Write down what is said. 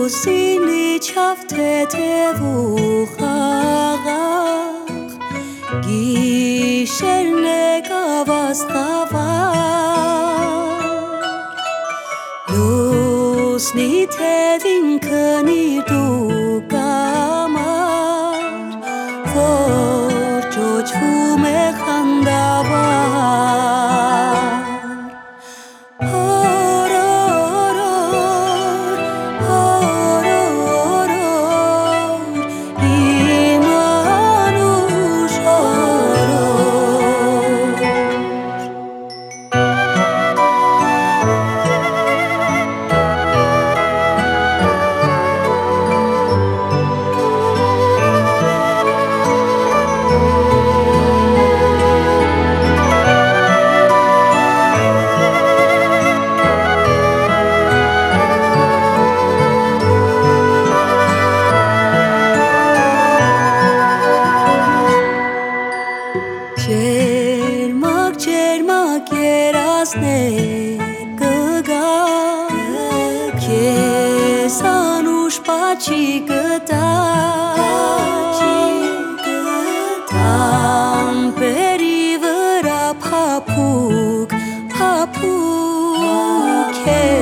Լուսինի չավ թեթևու խաղաղ Գիշերն եկավ աստղավար Լուսնի թևին քնիր դու կամար Որ ճոճվում է խանդավար Ջերմակ երազներ կգա Քեզ անուշ պաչի կտա Ամպերի վրա փափուկ